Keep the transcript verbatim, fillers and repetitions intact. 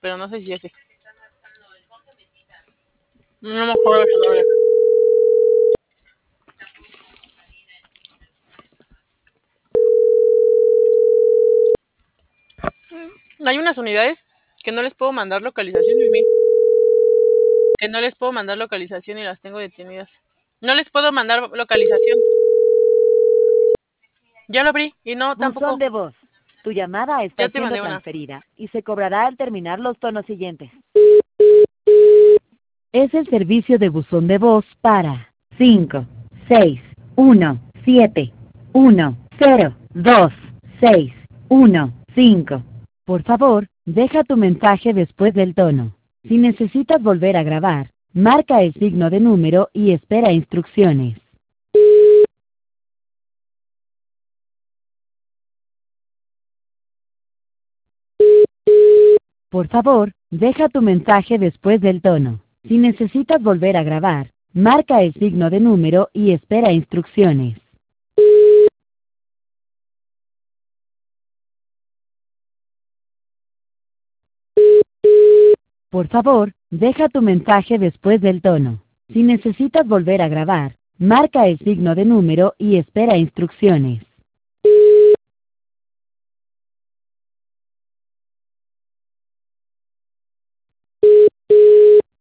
pero no sé si ese. No me acuerdo su nombre. Hay unas unidades que no les puedo mandar localización, Mimi. Que no les puedo mandar localización y las tengo detenidas. No les puedo mandar localización. Ya lo abrí y no, tampoco. Buzón de voz. Tu llamada está Ya te siendo mandé una. transferida y se cobrará al terminar los tonos siguientes. Es el servicio de buzón de voz para cinco, seis, uno, siete, uno, cero, dos, seis, uno, cinco. Por favor, deja tu mensaje después del tono. Si necesitas volver a grabar, marca el signo de número y espera instrucciones. Por favor, deja tu mensaje después del tono. Si necesitas volver a grabar, marca el signo de número y espera instrucciones. Por favor, deja tu mensaje después del tono. Si necesitas volver a grabar, marca el signo de número y espera instrucciones.